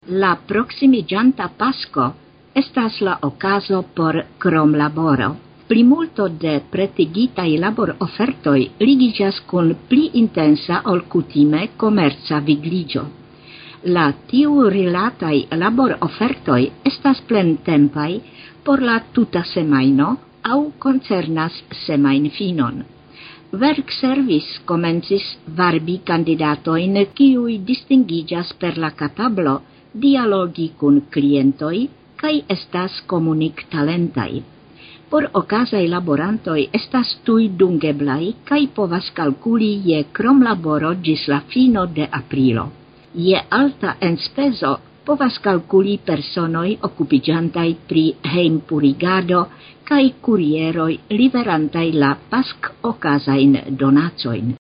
La proximiĝanta Pasko estas la okazo por kromlaboro. Plimulto de pretigitaj laborofertoj ligiĝas kun pli intensa ol kutime komerca vigliĝo. La tiurilataj laborofertoj estas plentempaj por la tuta semajno aŭ koncernas semajnfinon. Verkservice komencis varbi kandidatojn, kiuj distingiĝas per la kapablo dialogi kun klientoj kaj estas komuniktalentaj. Por okazaj laborantoj estas tuj dungeblaj kaj povas kalkuli je kromlaboro ĝis la fino de aprilo. Je alta enspezo povas kalkuli personoj okupiĝantaj pri hejmpurigado kaj kurieroj liverantaj la paskokazajn donacojn.